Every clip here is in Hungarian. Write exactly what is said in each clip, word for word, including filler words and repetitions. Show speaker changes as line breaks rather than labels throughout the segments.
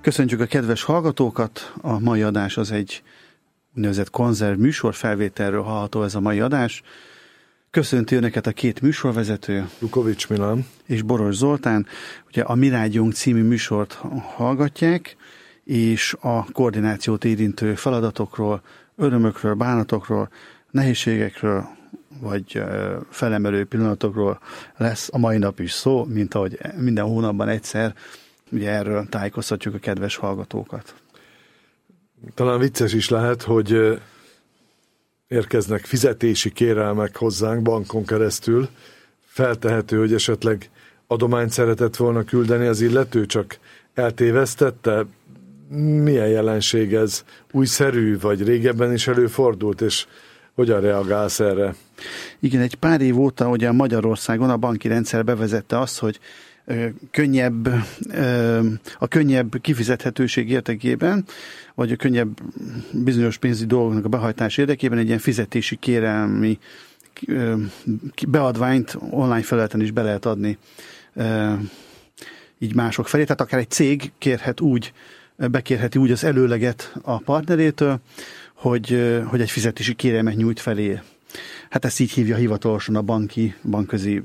Köszöntjük a kedves hallgatókat, a mai adás az egy úgynevezett konzerv műsor, felvételről hallható ez a mai adás. Köszönti önöket a két műsorvezető,
Lukovics Milan
és Boros Zoltán. Ugye a Mi Rádiónk című műsort hallgatják, és a koordinációt érintő feladatokról, örömökről, bánatokról, nehézségekről, vagy felemelő pillanatokról lesz a mai nap is szó, mint ahogy minden hónapban egyszer. Ugye erről tájékoztatjuk a kedves hallgatókat.
Talán vicces is lehet, hogy érkeznek fizetési kérelmek hozzánk bankon keresztül. Feltehető, hogy esetleg adományt szeretett volna küldeni az illető, csak eltévesztette. Milyen jelenség ez? Újszerű, vagy régebben is előfordult, és hogyan reagálsz erre?
Igen, egy pár év óta ugye Magyarországon a banki rendszer bevezette azt, hogy könnyebb, a könnyebb kifizethetőség érdekében, vagy a könnyebb bizonyos pénzügyi dolgoknak a behajtás érdekében egy ilyen fizetési kérelmi beadványt online felületen is be lehet adni így mások felé. Tehát akár egy cég kérhet úgy, bekérheti úgy az előleget a partnerétől, hogy, hogy egy fizetési kérelmet nyújt felé. Hát ezt így hívja hivatalosan a banki, bankközi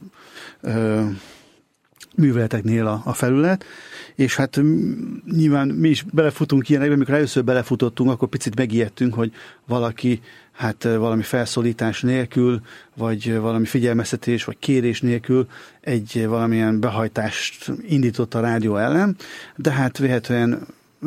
műveleteknél a, a felület, és hát nyilván mi is belefutunk ilyenekbe, amikor először belefutottunk, akkor picit megijedtünk, hogy valaki hát valami felszólítás nélkül, vagy valami figyelmeztetés, vagy kérés nélkül egy valamilyen behajtást indított a rádió ellen, de hát véletlenül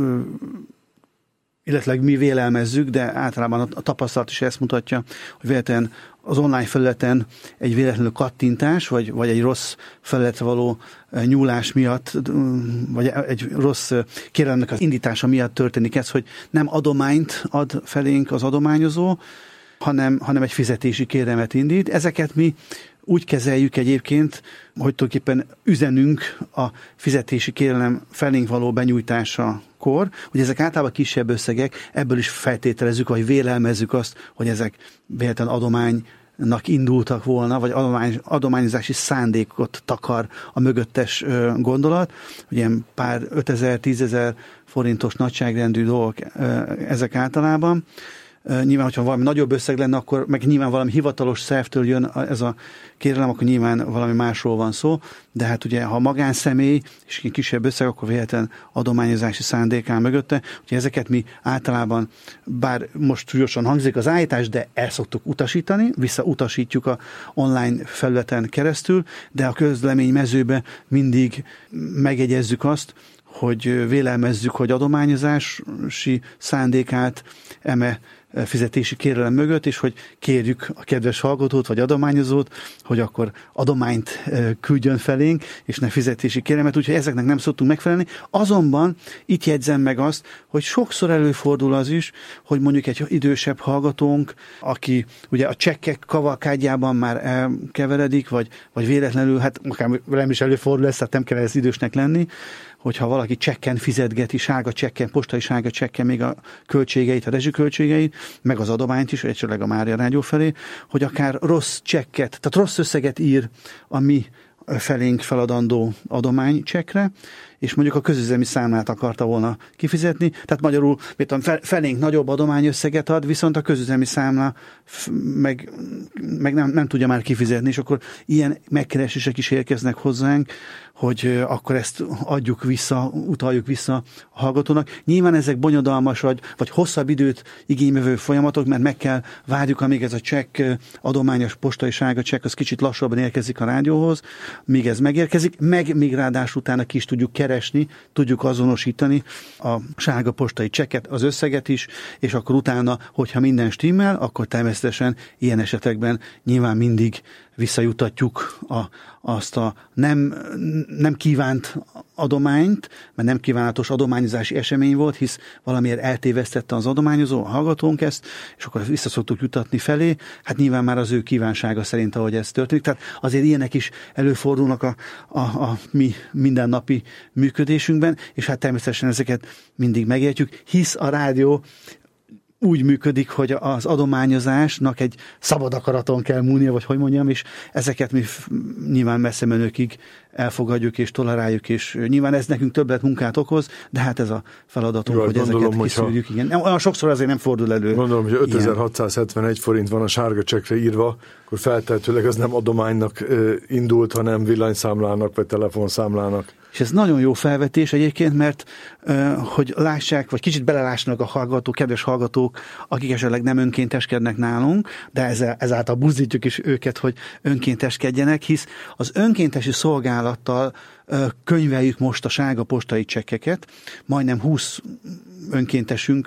illetve mi vélelmezzük, de általában a tapasztalat is ezt mutatja, hogy véletlenül az online felületen egy véletlenül kattintás, vagy, vagy egy rossz felületre való nyúlás miatt, vagy egy rossz kérelemnek az indítása miatt történik ez, hogy nem adományt ad felénk az adományozó, hanem, hanem egy fizetési kérelmet indít. Ezeket mi úgy kezeljük egyébként, hogy tulajdonképpen üzenünk a fizetési kérelem felénk való benyújtásakor, hogy ezek általában kisebb összegek, ebből is feltételezzük, vagy vélelmezzük azt, hogy ezek véletlenül adománynak indultak volna, vagy adomány, adományozási szándékot takar a mögöttes gondolat, hogy ilyen pár ötezer, tízezer forintos nagyságrendű dolgok ezek általában. Nyilván, hogyha valami nagyobb összeg lenne, akkor meg nyilván valami hivatalos szervtől jön ez a kérelem, akkor nyilván valami másról van szó, de hát ugye, ha magánszemély, és kisebb összeg, akkor véletlen adományozási szándék áll mögötte. Ugye ezeket mi általában, bár most súlyosan hangzik az állítás, de el szoktuk utasítani, visszautasítjuk a online felületen keresztül, de a közlemény mezőbe mindig megjegyezzük azt, hogy vélelmezzük, hogy adományozási szándékát eme fizetési kérelem mögött, és hogy kérjük a kedves hallgatót, vagy adományozót, hogy akkor adományt küldjön felénk, és ne fizetési kérelmet, úgyhogy ezeknek nem szoktunk megfelelni. Azonban itt jegyzem meg azt, hogy sokszor előfordul az is, hogy mondjuk egy idősebb hallgatónk, aki ugye a csekkek kavalkádjában már elkeveredik, vagy, vagy véletlenül, hát akár velem is előfordul lesz, tehát nem kell ez idősnek lenni, hogyha valaki csekken fizetgeti, sárga csekken, postai sárga csekken még a költségeit, a rezsiköltségeit, meg az adományt is, esetleg a Mária Rádió felé, hogy akár rossz csekket, tehát rossz összeget ír a mi felénk feladandó adománycsekre, és mondjuk a közüzemi számlát akarta volna kifizetni, tehát magyarul tudom, felénk nagyobb adományösszeget ad, viszont a közüzemi számla meg, meg nem, nem tudja már kifizetni, és akkor ilyen megkeresések is érkeznek hozzánk, hogy akkor ezt adjuk vissza, utaljuk vissza a hallgatónak. Nyilván ezek bonyodalmas, vagy, vagy hosszabb időt igénybevő folyamatok, mert meg kell várjuk, amíg ez a csekk, adományos postai sárga csekk, az kicsit lassabban érkezik a rádióhoz, míg ez megérkezik, meg még ráadásul utána ki is tudjuk keresni, tudjuk azonosítani a sárga postai csekket, az összeget is, és akkor utána, hogyha minden stimmel, akkor természetesen ilyen esetekben nyilván mindig visszajutatjuk a, azt a nem, nem kívánt adományt, mert nem kívánatos adományozási esemény volt, hisz valamiért eltévesztette az adományozó, a hallgatónk ezt, és akkor vissza szoktuk jutatni felé. Hát nyilván már az ő kívánsága szerint, ahogy ez történik. Tehát azért ilyenek is előfordulnak a, a, a mi mindennapi működésünkben, és hát természetesen ezeket mindig megértjük, hisz a rádió úgy működik, hogy az adományozásnak egy szabad akaraton kell múlnia, vagy hogy mondjam, és ezeket mi nyilván messze menőkig elfogadjuk és toleráljuk, és nyilván ez nekünk többlet munkát okoz, de hát ez a feladatunk, Jaj, hogy gondolom, ezeket kiszűrjük. Ha... Igen. Olyan sokszor azért nem fordul elő.
Gondolom, hogy ötezer-hatszázhetvenegy forint van a sárga csekkre írva, akkor feltehetőleg ez nem adománynak indult, hanem villanyszámlának, vagy telefonszámlának.
És ez nagyon jó felvetés egyébként, mert hogy lássák, vagy kicsit belelássanak a hallgatók, kedves hallgatók, akik esetleg nem önkénteskednek nálunk, de ezzel, ezáltal buzdítjuk is őket, hogy önkénteskedjenek, hisz az önkéntesi szolgálattal könyveljük most a sárga postai csekkeket, majdnem húsz önkéntesünk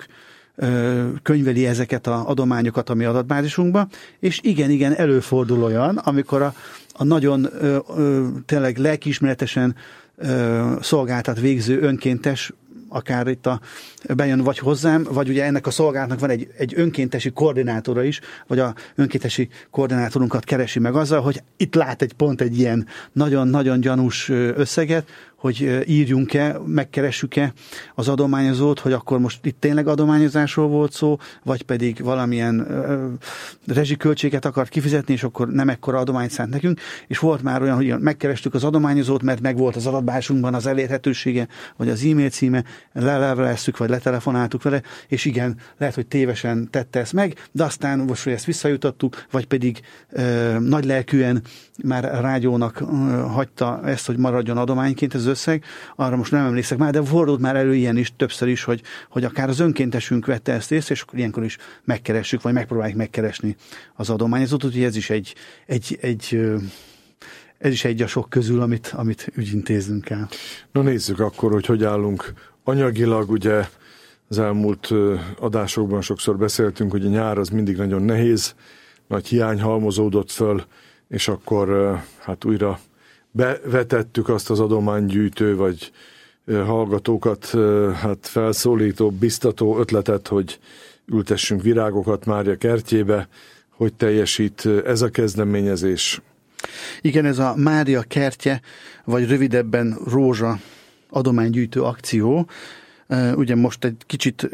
könyveli ezeket az adományokat a mi adatbázisunkba, és igen-igen előfordul olyan, amikor a, a nagyon ö, ö, tényleg lelkiismeretesen ö, szolgáltat végző önkéntes, akár itt a, bejön vagy hozzám, vagy ugye ennek a szolgálatnak van egy, egy önkéntesi koordinátora is, vagy a önkéntesi koordinátorunkat keresi meg azzal, hogy itt lát egy pont egy ilyen nagyon-nagyon gyanús összeget, hogy írjunk-e, megkeressük-e az adományozót, hogy akkor most itt tényleg adományozásról volt szó, vagy pedig valamilyen ö, rezsiköltséget akart kifizetni, és akkor nem ekkora adományt szánt nekünk, és volt már olyan, hogy megkerestük az adományozót, mert megvolt az adatbázisunkban az elérhetősége, vagy az e-mail címe, leleveleztük, vagy letelefonáltuk vele, és igen, lehet, hogy tévesen tette ezt meg, de aztán most, hogy ezt visszajutottuk, vagy pedig ö, nagylelkűen már a rádiónak ö, hagyta ezt, hogy maradjon adományként ez összeg, arra most nem emlékszek már, de fordult már elő ilyen is többször is, hogy, hogy akár az önkéntesünk vette ezt részt, és akkor ilyenkor is megkeressük, vagy megpróbáljuk megkeresni az adományozót, úgyhogy ez is egy, egy, egy ez is egy a sok közül, amit, amit ügyintéznünk kell.
Na nézzük akkor, hogy hogy állunk anyagilag, ugye az elmúlt adásokban sokszor beszéltünk, hogy a nyár az mindig nagyon nehéz, nagy hiány halmozódott föl, és akkor hát újra bevetettük azt az adománygyűjtő, vagy hallgatókat hát felszólító, biztató ötletet, hogy ültessünk virágokat Mária kertjébe. Hogy teljesít ez a kezdeményezés?
Igen, ez a Mária kertje, vagy rövidebben Rózsa adománygyűjtő akció. Ugye most egy kicsit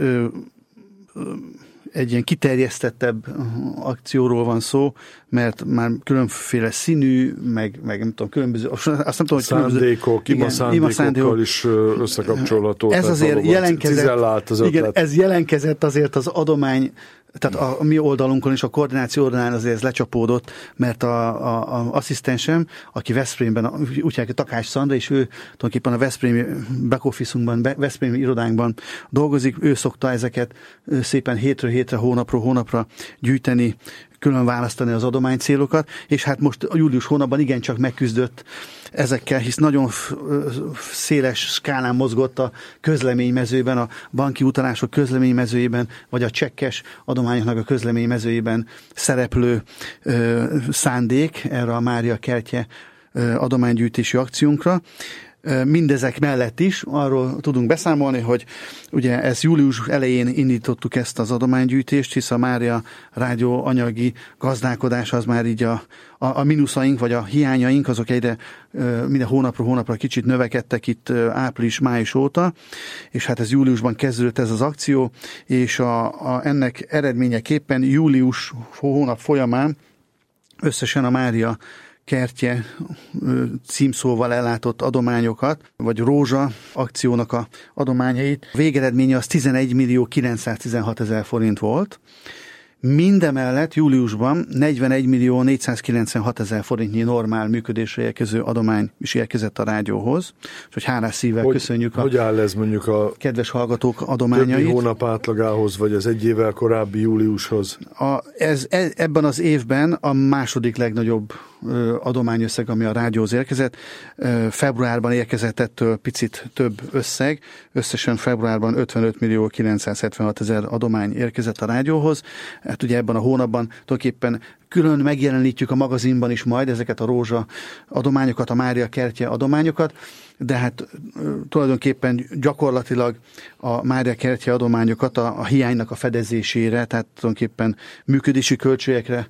egy ilyen kiterjesztettebb akcióról van szó, mert már különféle színű, meg, meg nem tudom, különböző, azt nem tudom, hogy
szándékok, ima szándékokkal is összekapcsolható.
Ez azért jelenkezett, az igen, ez jelenkezett azért az adomány, tehát a, a mi oldalunkon is, a koordináció oldalán azért ez lecsapódott, mert a, a, a asszisztensem, aki Veszprémben, úgy hívják, Takács Szandra, és ő tulajdonképpen a Veszprémi back office-unkban, Veszprémi irodánkban dolgozik, ő szokta ezeket szépen hétről hétre, hónapról hónapra gyűjteni, külön választani az adománycélokat, és hát most a július hónapban igencsak megküzdött ezekkel, hisz nagyon széles skálán mozgott a közleménymezőben, a banki utalások közleménymezőjében, vagy a csekkes adományoknak a közleménymezőjében szereplő ö, szándék erre a Mária kertje ö, adománygyűjtési akciónkra. Mindezek mellett is arról tudunk beszámolni, hogy ugye ezt július elején indítottuk ezt az adománygyűjtést, hisz a Mária rádió anyagi gazdálkodása az már így a, a, a mínuszaink, vagy a hiányaink, azok egyre minden hónapról hónapra kicsit növekedtek itt április-május óta, és hát ez júliusban kezdődött ez az akció, és a, a, ennek eredményeképpen július hónap folyamán összesen a Mária kertje címszóval ellátott adományokat, vagy Rózsa akciónak a adományait. A végeredménye az tizenegy millió kilencszáztizenhat ezer forint volt. Mindemellett júliusban negyvenegy millió négyszázkilencvenhat ezer forintnyi normál működésre érkező adomány is érkezett a rádióhoz. Úgyhogy hálás szívvel
hogy,
köszönjük
hogy áll ez mondjuk a
kedves hallgatók adományait.
Többi hónap átlagához, vagy az egy évvel korábbi júliushoz?
A, ez, ebben az évben a második legnagyobb adományösszeg, ami a rádióhoz érkezett. Februárban érkezett ettől picit több összeg. Összesen februárban ötvenöt millió kilencszázhetvenhat ezer adomány érkezett a rádióhoz. Hát ugye ebben a hónapban tulajdonképpen külön megjelenítjük a magazinban is majd ezeket a Rózsa adományokat, a Mária kertje adományokat, de hát tulajdonképpen gyakorlatilag a Mária kertje adományokat a, a hiánynak a fedezésére, tehát tulajdonképpen működési költségekre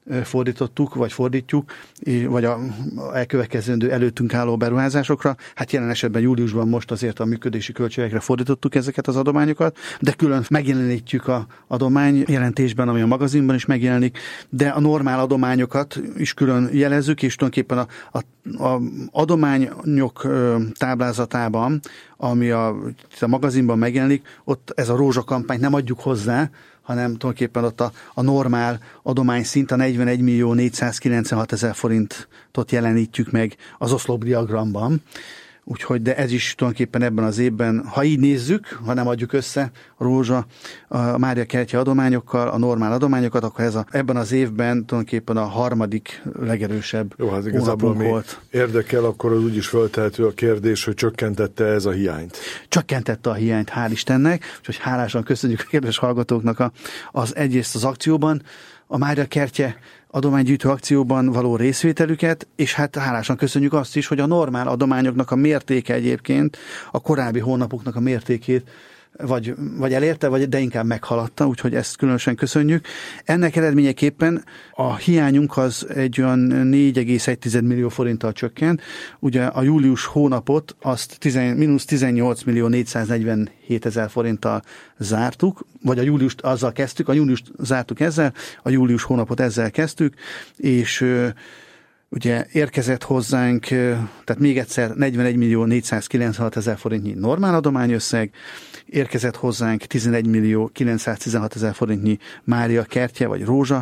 fordítottuk, vagy fordítjuk, vagy a elkövetkezendő előttünk álló beruházásokra. Hát jelen esetben júliusban most azért a működési költségekre fordítottuk ezeket az adományokat, de külön megjelenítjük a adomány jelentésben, ami a magazinban is megjelenik, de a normál adományokat is külön jelezzük, és tulajdonképpen a, a, a adományok táblázatában, ami a, a magazinban megjelenik, ott ez a rózsakampányt nem adjuk hozzá, hanem tulajdonképpen ott a, a normál adomány szint, a negyvenegy millió négyszázkilencvenhat ezer forintot jelenítjük meg az oszlopdiagramban. Úgyhogy, de ez is tulajdonképpen ebben az évben, ha így nézzük, ha nem adjuk össze a rózsa, a Mária kertje adományokkal, a normál adományokat, akkor ez a, ebben az évben tulajdonképpen a harmadik legerősebb
Jó, hát igazából
hónapunk volt.
Érdekel, akkor az úgyis föltehető a kérdés, hogy csökkentette ez a hiányt.
Csökkentette a hiányt, hál' Istennek, úgyhogy hálásan köszönjük a kedves hallgatóknak a, az egyrészt az akcióban, a Mária kertje adománygyűjtő akcióban való részvételüket, és hát hálásan köszönjük azt is, hogy a normál adományoknak a mértéke egyébként a korábbi hónapoknak a mértékét vagy, vagy elérte, vagy de inkább meghaladta, úgyhogy ezt különösen köszönjük. Ennek eredményeképpen a hiányunk az egy olyan négy egész egy millió forinttal csökkent. Ugye a július hónapot azt mínusz tizennyolc millió négyszáznegyvenhét ezer forinttal zártuk, vagy a júliust azzal kezdtük, a júliust zártuk ezzel, a július hónapot ezzel kezdtük, és ugye érkezett hozzánk, tehát még egyszer negyvenegy millió négyszázkilencvenhat ezer forintnyi normál adományösszeg, érkezett hozzánk tizenegy millió kilencszáztizenhat ezer forintnyi Mária kertje vagy rózsa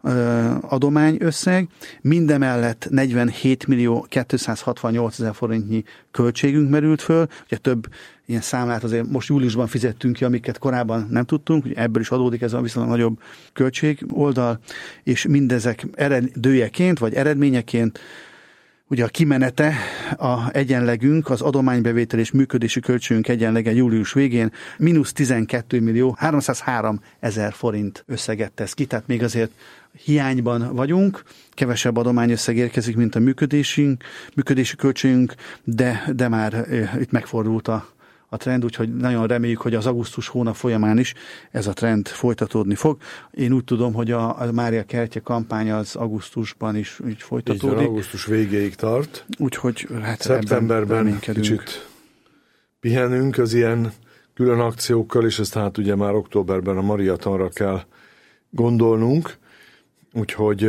adományösszeg, mindemellett negyvenhét millió kétszázhatvannyolc ezer forintnyi költségünk merült föl, ugye több ilyen számlát azért most júliusban fizettünk ki, amiket korábban nem tudtunk, ugye ebből is adódik ez a viszonylag nagyobb költség oldal, és mindezek eredőjeként vagy eredményeként ugye a kimenete, a egyenlegünk, az adománybevétel és működési költségünk egyenlege július végén mínusz tizenkét millió háromszázhárom ezer forint összeget tesz ki, tehát még azért hiányban vagyunk, kevesebb adományösszeg érkezik, mint a működésünk, működési költségünk, de, de már e, itt megfordult a a trend, úgyhogy nagyon reméljük, hogy az augusztus hónap folyamán is ez a trend folytatódni fog. Én úgy tudom, hogy a, a Mária kertje kampány az augusztusban is így folytatódik.
Így van, augusztus végéig tart.
Úgyhogy hát
szeptemberben kicsit pihenünk az ilyen külön akciókkal, és ezt hát ugye már októberben a maratonra kell gondolnunk. Úgyhogy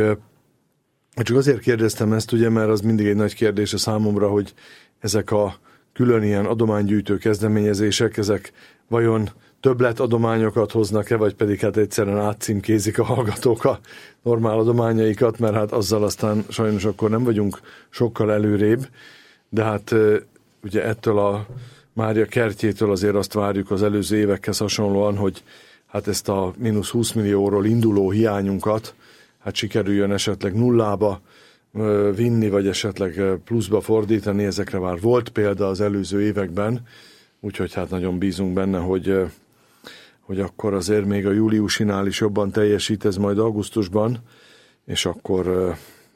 csak azért kérdeztem ezt, ugye, mert az mindig egy nagy kérdés a számomra, hogy ezek a külön ilyen adománygyűjtő kezdeményezések, ezek vajon többlet adományokat hoznak-e, vagy pedig hát egyszerűen átcímkézik a hallgatók a normál adományaikat, mert hát azzal aztán sajnos akkor nem vagyunk sokkal előrébb, de hát ugye ettől a Mária kertjétől azért azt várjuk az előző évekhez hasonlóan, hogy hát ezt a mínusz húsz millióról induló hiányunkat hát sikerüljön esetleg nullába vinni, vagy esetleg pluszba fordítani, ezekre már volt példa az előző években, úgyhogy hát nagyon bízunk benne, hogy, hogy akkor azért még a júliusinál is jobban teljesít ez majd augusztusban, és akkor,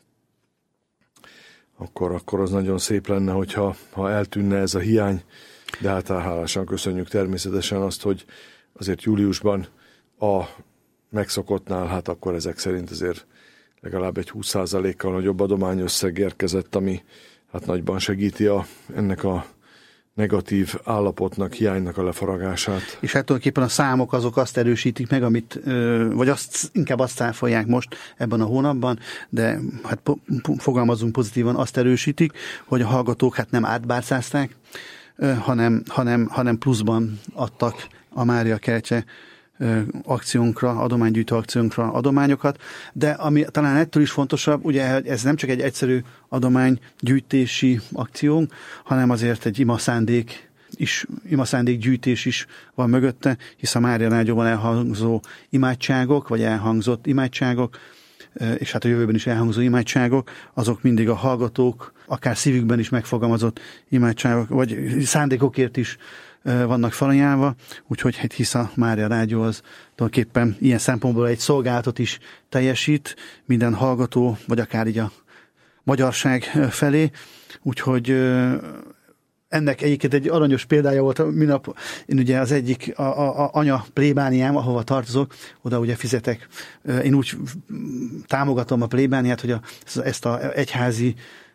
akkor, akkor az nagyon szép lenne, hogyha ha eltűnne ez a hiány, de hát hálásan köszönjük természetesen azt, hogy azért júliusban a megszokottnál, hát akkor ezek szerint azért legalább egy húsz százalékkal nagyobb adományösszeg érkezett, ami hát nagyban segíti a, ennek a negatív állapotnak, hiánynak a lefaragását.
És hát tulajdonképpen a számok azok azt erősítik meg, amit, vagy azt, inkább azt cáfolják most ebben a hónapban, de hát po, po, fogalmazunk pozitívan, azt erősítik, hogy a hallgatók hát nem átbárcázták, hanem, hanem, hanem pluszban adtak a Mária kertje akciónkra, adománygyűjtő akciónkra adományokat, de ami talán ettől is fontosabb, ugye ez nem csak egy egyszerű adománygyűjtési akciónk, hanem azért egy imaszándék is, imaszándék gyűjtés is van mögötte, hisz a Mária Nágyóban elhangzó imádságok, vagy elhangzott imádságok, és hát a jövőben is elhangzó imádságok, azok mindig a hallgatók, akár szívükben is megfogalmazott imádságok, vagy szándékokért is vannak felajánlva, úgyhogy hát hisz a Mária Rádió az tulajdonképpen ilyen szempontból egy szolgálatot is teljesít minden hallgató, vagy akár így a magyarság felé, úgyhogy ennek egyébként egy aranyos példája volt, minap én ugye az egyik a, a, a anya plébániám, ahova tartozok, oda ugye fizetek. Én úgy támogatom a plébániát, hogy a, ezt az egyházi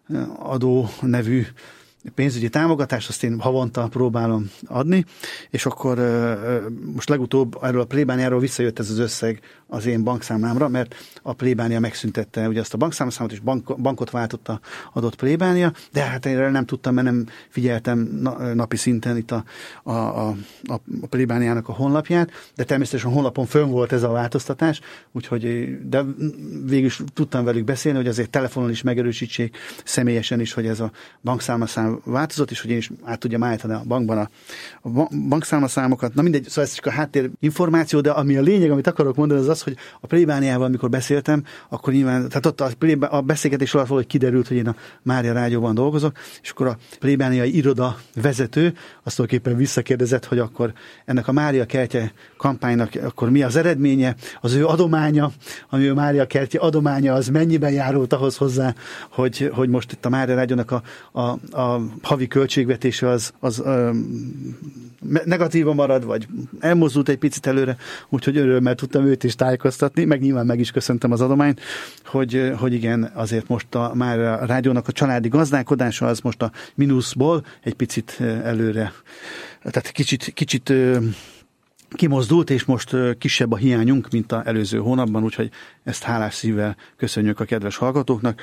adó nevű pénzügyi támogatást, azt én havonta próbálom adni, és akkor most legutóbb erről a plébániáról visszajött ez az összeg az én bankszámlámra, mert a plébánia megszüntette ugye azt a bankszámlaszámot, és bank, bankot váltott a adott plébánia, de hát erre nem tudtam, mert nem figyeltem napi szinten itt a, a, a, a plébániának a honlapját, de természetesen a honlapon fönn volt ez a változtatás, úgyhogy, de végül is tudtam velük beszélni, hogy azért telefonon is megerősítsék, személyesen is, hogy ez a bankszámlaszám változott, és hogy én is át tudjam állítani a bankban a, a bankszámlaszámokat. Na mindegy, szóval ez csak a háttér információ, de ami a lényeg, amit akarok mondani, az az, hogy a plébániával, amikor beszéltem, akkor nyilván, tehát ott a, plébá, a beszélgetés alatt valahogy kiderült, hogy én a Mária Rádióban dolgozok, és akkor a plébániai iroda vezető azt tulajdonképpen visszakérdezett, hogy akkor ennek a Mária Kertje kampánynak akkor mi az eredménye, az ő adománya, ami a Mária Kertje adománya, az mennyiben járult ahhoz hozzá, hogy, hogy most itt a Mária Rádiónak a, a, a havi költségvetése az, az um, negatívan marad, vagy elmozdult egy picit előre, úgyhogy örömmel tudtam őt is tájékoztatni, meg nyilván meg is köszöntem az adományt, hogy, hogy igen, azért most a, már a rádiónak a családi gazdálkodása az most a mínuszból egy picit előre, tehát kicsit, kicsit kimozdult, és most kisebb a hiányunk, mint az előző hónapban, úgyhogy ezt hálás szívvel köszönjük a kedves hallgatóknak.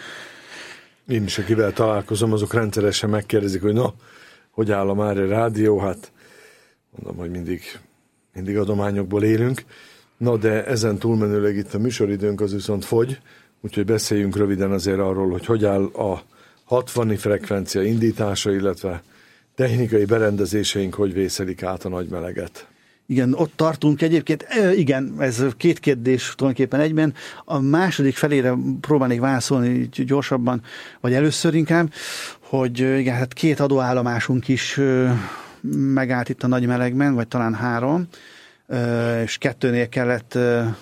Én is, akivel találkozom, azok rendszeresen megkérdezik, hogy na, hogy áll a Mária Rádió, hát mondom, hogy mindig, mindig adományokból élünk. Na, de ezen túlmenőleg itt a műsoridőnk az viszont fogy, úgyhogy beszéljünk röviden azért arról, hogy hogy áll a hatvani frekvencia indítása, illetve technikai berendezéseink, hogy vészelik át a nagy meleget.
Igen, ott tartunk egyébként. Igen, ez két kérdés tulajdonképpen egyben. A második felére próbálnék válaszolni gyorsabban, vagy először inkább, hogy igen, hát két adóállomásunk is megállt itt a nagy melegben, vagy talán három, és kettőnél kellett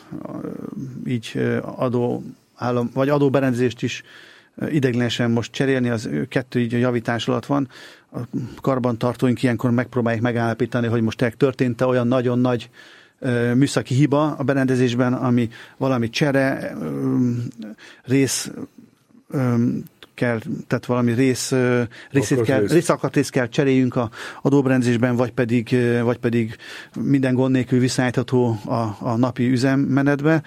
így adóállom, vagy adóberendezést is ideiglenesen most cserélni, az kettő így a javítás alatt van. A karbantartóink ilyenkor megpróbálják megállapítani, hogy most történt-e olyan nagyon nagy műszaki hiba a berendezésben, ami valami csere, rész kell, tehát valami rész, részét kell, részalkatrészt kell cseréljünk a adóberendezésben, vagy pedig, vagy pedig minden gond nélkül visszaállítható a, a napi üzemmenetbe.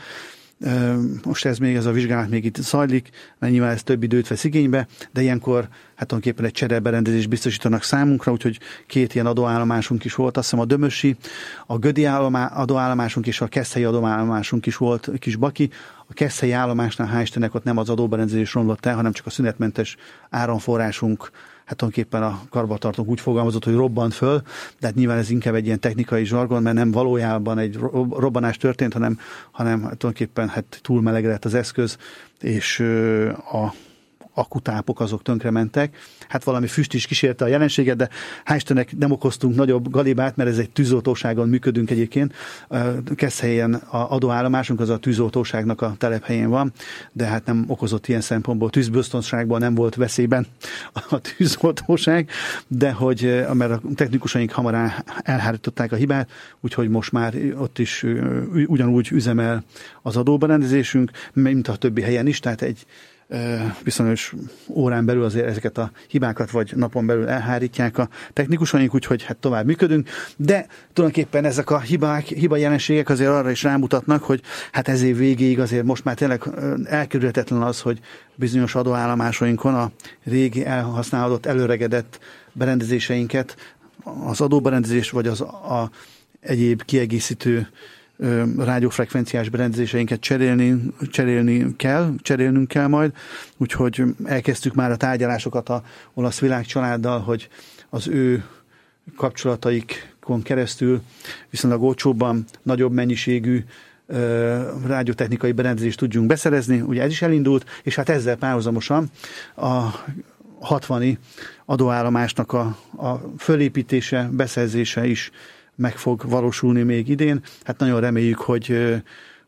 Most ez még, ez a vizsgálat még itt zajlik, mert nyilván ez több időt vesz igénybe, de ilyenkor hát tulajdonképpen egy csereberendezést biztosítanak számunkra, úgyhogy két ilyen adóállomásunk is volt, azt hiszem a Dömösi, a Gödi adóállomásunk és a Keszthelyi adóállomásunk is volt, kis baki. A Keszthelyi állomásnál hál' Istennek ott nem az adóberendezés romlott el, hanem csak a szünetmentes áramforrásunk, hát tulajdonképpen a karbantartónk úgy fogalmazott, hogy robbant föl, de hát nyilván ez inkább egy ilyen technikai zsargon, mert nem valójában egy robbanás történt, hanem, hanem hát tulajdonképpen hát túl melegedett az eszköz, és a akkutápok azok tönkrementek. Hát valami füst is kísérte a jelenséget, de hál' Istennek nem okoztunk nagyobb galibát, mert ez egy tűzoltóságon működünk egyébként. Keszthelyen a adóállomásunk az a tűzoltóságnak a telephelyén van, de hát nem okozott ilyen szempontból. Tűzbiztonságban nem volt veszélyben a tűzoltóság, de hogy mert a technikusaink hamar elhárították a hibát, úgyhogy most már ott is ugyanúgy üzemel az adóberendezésünk, mint a többi helyen is, tehát egy bizonyos órán belül azért ezeket a hibákat, vagy napon belül elhárítják a technikusaink, úgyhogy hát tovább működünk, de tulajdonképpen ezek a hibák, hiba jelenségek azért arra is rámutatnak, hogy hát ez év végéig azért most már tényleg elkerülhetetlen az, hogy bizonyos adóállomásainkon a régi elhasználódott, előregedett berendezéseinket, az adóberendezés, vagy az a egyéb kiegészítő rádiófrekvenciás berendezéseinket cserélni, cserélni kell, cserélnünk kell majd, úgyhogy elkezdtük már a tárgyalásokat a olasz világcsaláddal, hogy az ő kapcsolataikon keresztül viszonylag olcsóbban nagyobb mennyiségű rádiótechnikai berendezést tudjunk beszerezni. Ugye ez is elindult, és hát ezzel párhuzamosan a hatvani adóállomásnak a, a fölépítése, beszerzése is meg fog valósulni még idén. Hát nagyon reméljük, hogy,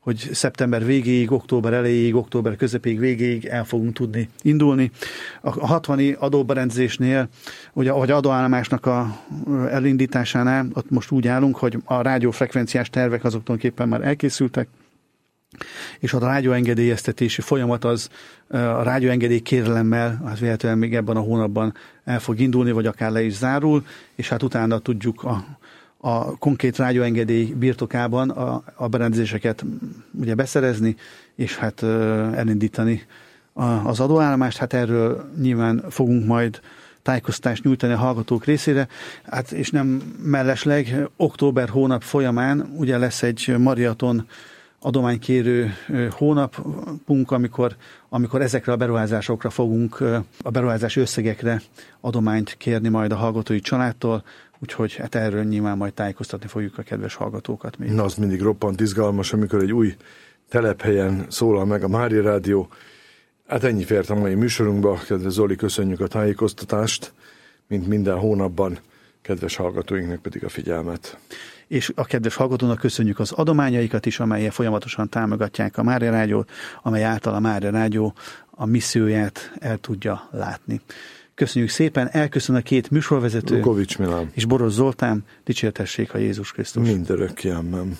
hogy szeptember végéig, október elejéig, október közepéig, végéig el fogunk tudni indulni. A hatvani adóberendezésnél, ugye, vagy adóállomásnak a elindításánál, ott most úgy állunk, hogy a rádiófrekvenciás tervek azok tulajdonképpen már elkészültek, és a rádióengedélyeztetési folyamat az a rádióengedély kérelemmel, hát véletlenül még ebben a hónapban el fog indulni, vagy akár le is zárul, és hát utána tudjuk a, a konkrét rádióengedély birtokában a, a berendezéseket ugye beszerezni, és hát elindítani a, az adóállomást. Hát erről nyilván fogunk majd tájékoztatást nyújtani a hallgatók részére, hát és nem mellesleg október hónap folyamán ugye lesz egy maraton adománykérő hónapunk, amikor, amikor ezekre a beruházásokra fogunk, a beruházási összegekre adományt kérni majd a hallgatói családtól, úgyhogy hát erről nyilván majd tájékoztatni fogjuk a kedves hallgatókat még.
Na, az mindig roppant izgalmas, amikor egy új telephelyen szólal meg a Mária Rádió. Hát ennyi fért a mai műsorunkba. Kedves Zoli, köszönjük a tájékoztatást, mint minden hónapban, kedves hallgatóinknak pedig a figyelmet.
És a kedves hallgatónak köszönjük az adományaikat is, amelyek folyamatosan támogatják a Mária Rádiót, amely által a Mária Rádió a misszióját el tudja látni. Köszönjük szépen, elköszön a két műsorvezető,
Lukovics Milán
és Boros Zoltán, dicsértessék a Jézus Krisztus.
Mindörökké, amen.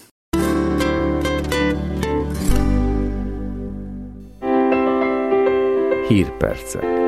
Hírpercek.